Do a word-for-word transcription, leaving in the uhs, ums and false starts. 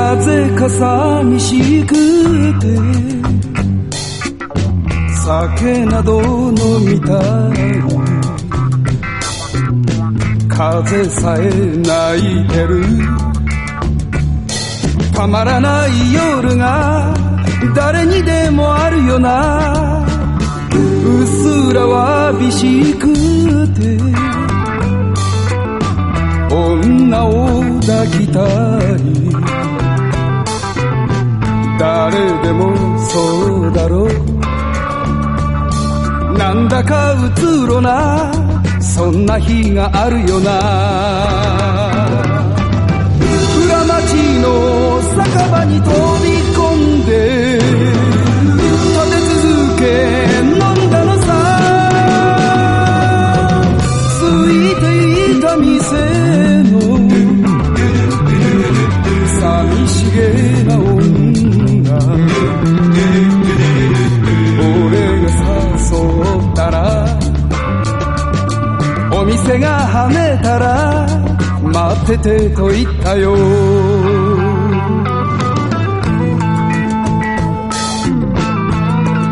なぜか寂しくて酒など飲みたい風さえ泣いてるたまらない夜が誰にでもあるよなうっすらわびしくて女を抱きたい誰でもそうだろうなんだかうつろなそんな日があるよな裏町の酒場に飛び込んで立て続け飲んだのさ空いていた店の寂しげな女俺が誘ったらお店が跳ねたら待っててと言ったよ